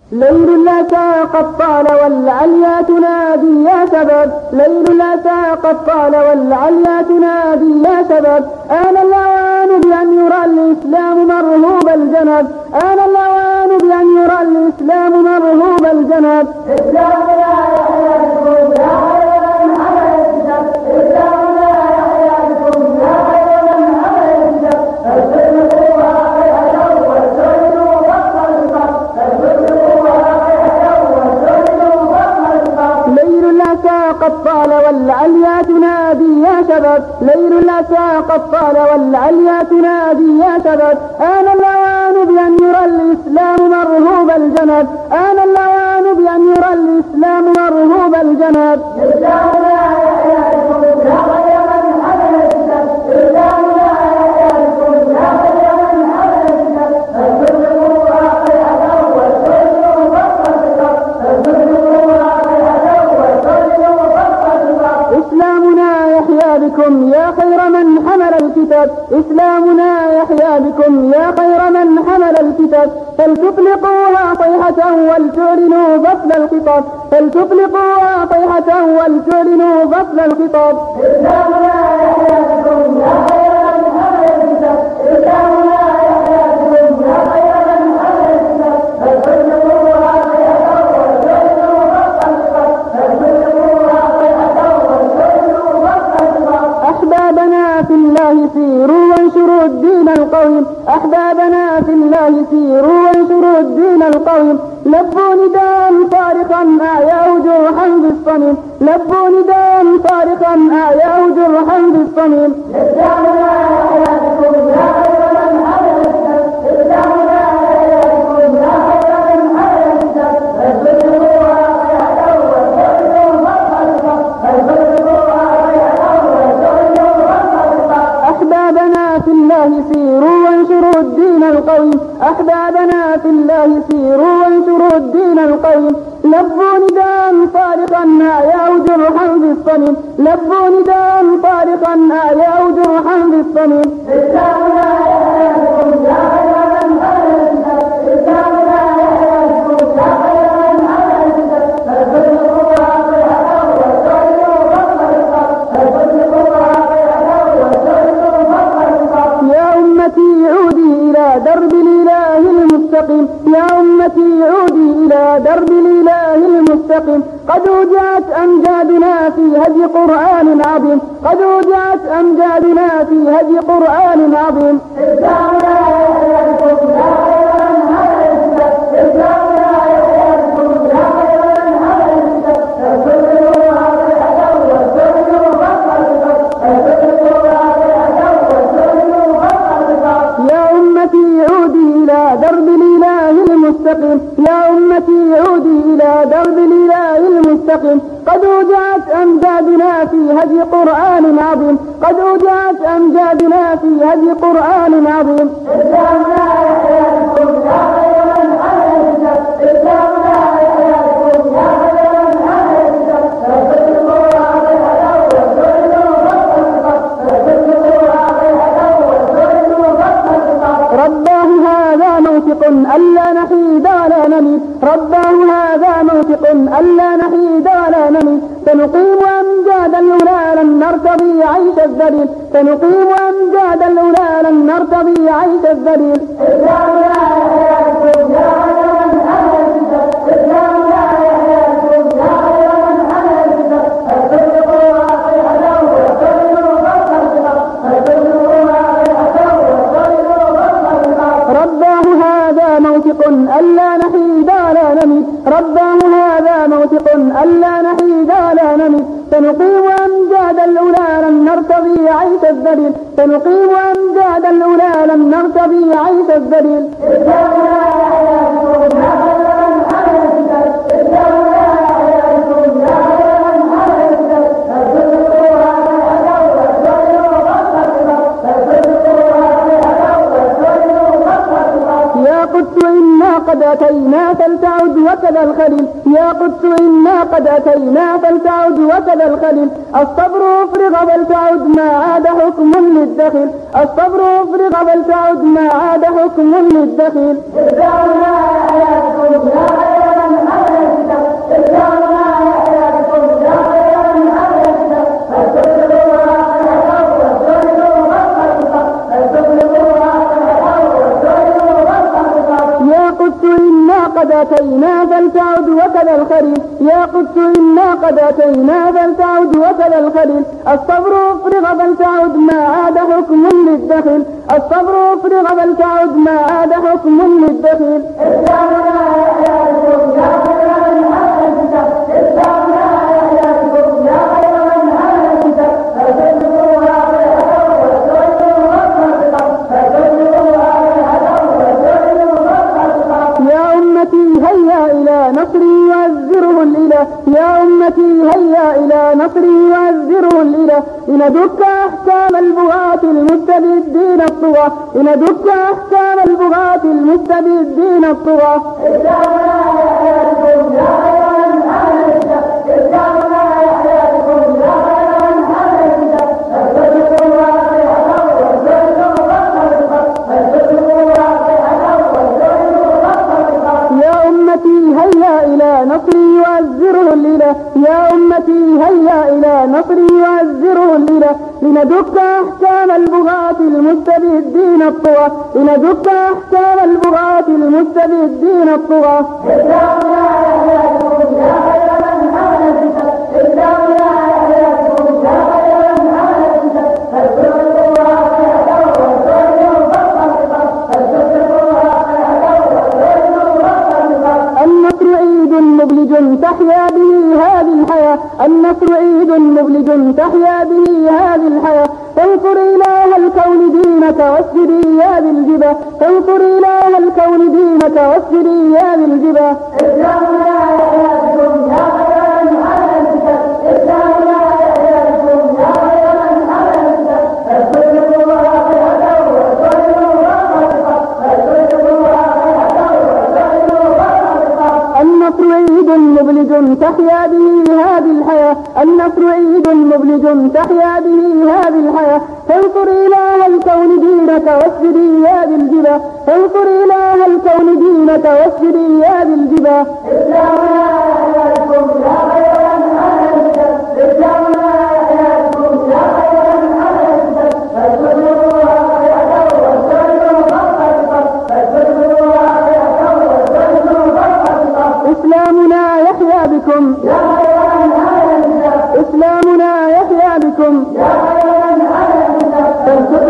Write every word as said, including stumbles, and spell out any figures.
ليل لا قد طال والعليا تنادي يا شباب، ليل لا قد طال والعليا تنادي يا شباب، آن الأوان بأن يرى الإسلام مرهوب الجنب، آن الأوان بأن يرى الإسلام مرهوب الجنب. إسلامنا يحيى بكم يا خير من حمل الكتاب، إسلامنا يحيى بكم يا خير من حمل الكتاب، فاستغرقوها قيئة واستغرقوا فقط الكتاب، فاستغرقوها قيئة واستغرقوا فقط الكتاب. ليل لا قد طال والعليا تنادي يا شباب، ليل لا قد طال والعليا تنادي يا شباب، آن الأوان بأن يرى الإسلام مرهوب الجنب، آن الأوان بأن يرى الإسلام مرهوب الجنب. إسلامنا يحيى بكم يا خير من حمل الكتاب، إسلامنا يحيى بكم يا خير من حمل الكتاب، فاستغرقوها قيئة واستغرقوا فقط الكتاب، فاستغرقوها قيئة واستغرقوا فقط الكتاب. إسلامنا يحيى بكم يا خير من حمل الكتاب، إسلامنا يحيى بكم يا خير من حمل الكتاب، فلتطلقوها صيحة ولتعلنوا فصل الخطاب، فلتطلقوها صيحة ولتعلنوا فصل الخطاب. إسلامنا يحيى بكم يا خير من حمل الكتاب، إسلامنا يحيى بكم يا خير من حمل الكتاب، فلتطلقوها صيحة ولتعلنوا فصل الخطاب، فلتطلقوها صيحة ولتعلنوا فصل الخطاب. أحبابنا في الله سيروا وانشروا الدين القويم، أحبابنا في الله سيروا وانشروا الدين القويم، لبوا نداء صارخا أعياه جرحا بالصميم، لبوا نداء صارخا أعياه جرحا بالصميم. إسلامنا يحيى بكم يا خير من حمل الكتاب، إسلامنا يحيى بكم يا خير من حمل الكتاب، فاستغرقوها قيئة واستغرقوا فقط الكتاب، فاستغرقوها قيئة واستغرقوا فقط الكتاب. أحبابنا في الله سيروا وانشروا الدين القويم، أحبابنا في الله سيروا وانشروا الدين القويم، لبوا نداء صارخا أعياه جرحا بالصميم، لبوا نداء صارخا أعياه جرحا بالصميم. إسلامنا يحيى بكم يا خير من حمل الكتاب، إسلامنا يحيى بكم يا خير من حمل الكتاب، فاستغرقوها قيئة واستغرقوا فقط الكتاب، فاستغرقوها قيئة واستغرقوا فقط الكتاب. يا أمتي عودي إلى درب الإله المستقيم، يا أمتي عودي إلى درب الإله المستقيم، قد وجعت أمجادنا في هدي قرآن عظيم، قد وجعت أمجادنا في هدي قرآن عظيم. إسلامنا يحيى بكم يا خير من حمل الكتاب، إسلامنا يحيى بكم يا خير من حمل الكتاب، فاستغرقوها قيئة واستغرقوا فقط الكتاب، فاستغرقوها قيئة واستغرقوا فقط الكتاب. يا أمتي عودي إلى درب الإله المستقيم، يا أمتي عودي إلى درب الإله المستقيم، قد وجعت أمجادنا في هدي قرآن عظيم، قد وجعت أمجادنا في هدي قرآن عظيم. إسلامنا يحيى بكم يا خير من حمل الكتاب، إسلامنا يحيى بكم يا خير من حمل الكتاب، فاستغرقوها قيئة واستغرقوا فقط الكتاب، فاستغرقوها قيئة واستغرقوا فقط الكتاب. رباه هذا موثق ألا نحيد ولا نميت، رباه هذا موثق ألا نحيد ولا نميت، سنقيم أمجاد الأولى لن نرتضي عيش الذليل، سنقيم أمجاد الأولى لن نرتضي عيش الذليل. إسلامنا يحيى بكم يا خير من حمل الكتاب، إسلامنا يحيى بكم يا خير من حمل الكتاب، فاستغرقوها قيئة واستغرقوا فقط الكتاب، فاستغرقوها قيئة واستغرقوا فقط الكتاب. رباه هذا موثق ألا نحيد ولا نميت، رباه هذا موثق ألا نحيد ولا نميت، سنقيم أمجاد الأولى لن نرتضي عيش الذليل، سنقيم أمجاد الأولى لن نرتضي عيش الذليل. إسلامنا يحيى بكم يا خير من حمل الكتاب، إسلامنا يحيى بكم يا خير من حمل الكتاب، فاستغرقوها قيئة واستغرقوا فقط الكتاب، فاستغرقوها قيئة واستغرقوا فقط الكتاب. يا قدس إنا قد أتينا فلتعد وكذا الخليل، يا قدس إنا قد أتينا فلتعد وكذا الخليل، الصبر أفرغ فلتعد ما عاد حكم للدخيل، الصبر أفرغ فلتعد ما عاد حكم للدخيل. إسلامنا يحيى بكم يا خير قد أتينا فلتعد وكذا الخليل يا قدس إنا قد أتينا فلتعد وكذا الخليل الصبر أفرغ فلتعد ما عاد حكم للدخل الصبر أفرغ فلتعد ما عاد حكم للدخل إسلامنا يحيى بكم يا خير من أهل الكتاب إسلامنا يحيى بكم يا خير من أهل الكتاب فسلموها بالهدى وسلموا ربنا فسلموها بالهدى وسلموا ربنا يا أمتي هيا إلى نصري يعزره الإله يا أمتي هيا إلى نصري يعزره الإله لندك أحكام البغاة المستبدين الطغى لندك أحكام البغاة المستبدين الطغى إسلامنا يحيى بكم يا خير من أهل الكتاب إسلامنا يحيى بكم يا خير من أهل الكتاب فسلموها بالهدى وسلموا ربنا فسلموها بالهدى وسلموا ربنا يا أمتي هيا إلى نصري يعزره الإله يا أمتي هيا إلى نصري يعزره الإله لندك أحكام البغاة المستبدين الطغى لندك أحكام البغاة المستبدين الطغى إسلامنا يحيى بكم يا خير من أهل الكتاب إسلامنا يحيى بكم يا خير من أهل الكتاب فسلموها بالهدى وسلموا ربنا فسلموها بالهدى وسلموا ربنا النصر عيد مبلج تحيا به هذه الحياة النصر عيد مبلج تحيا به هذه الحياة فانصر إله الكون دينك واسجدي يا ذي الجبا فانصر إله الكون دينك واسجدي يا ذي الجبا إسلامنا يحيى بكم يا خير من أهل الكتاب إسلامنا يحيى بكم يا خير من أهل الكتاب فسلموها بالهدى وسلموا ربنا فسلموها بالهدى وسلموا ربنا النصر عيد مبلج تحيا به هذه الحياة النصر عيد مبلج تحيا به هذه الحياة فانصر إله الكون دينك واسجدي يا ذي الجبا فانصر إله الكون دينك واسجدي يا ذي الجبا إسلامنا يحيى بكم يا خير من أهل الكتاب إسلامنا يحيى بكم يا خير من أهل الكتاب فسلموها بالهدى وسلموا ربنا فسلموها بالهدى وسلموا ربنا إسلامنا يحيى بكم يا خير من أهل الكتاب إسلامنا يحيى بكم يا خير من أهل الكتاب